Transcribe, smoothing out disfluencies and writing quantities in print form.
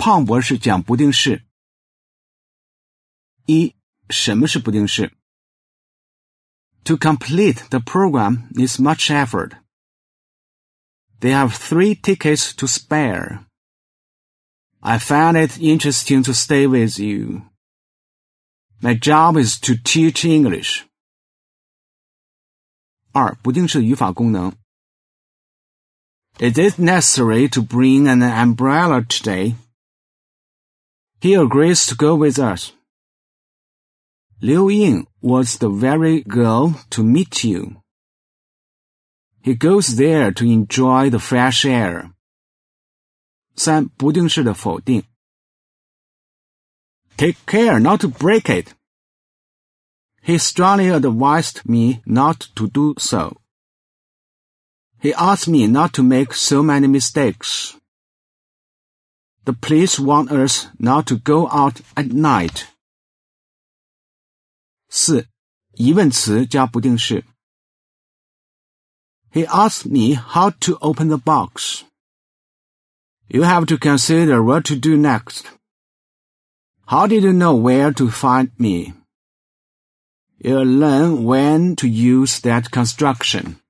胖博士讲不定式。一，什么是不定式？ To complete the program needs much effort. They have 3 tickets to spare. I found it interesting to stay with you. My job is to teach English. 二，不定式语法功能。Is it necessary to bring an umbrella today? He agrees to go with us. Liu Ying was the very girl to meet you. He goes there to enjoy the fresh air. 三，不定式的否定。Take care not to break it. He strongly advised me not to do so. He asked me not to make so many mistakes. The police want us not to go out at night. 四，疑问词加不定式。He asked me how to open the box. You have to consider what to do next. How did you know where to find me? You'll learn when to use that construction.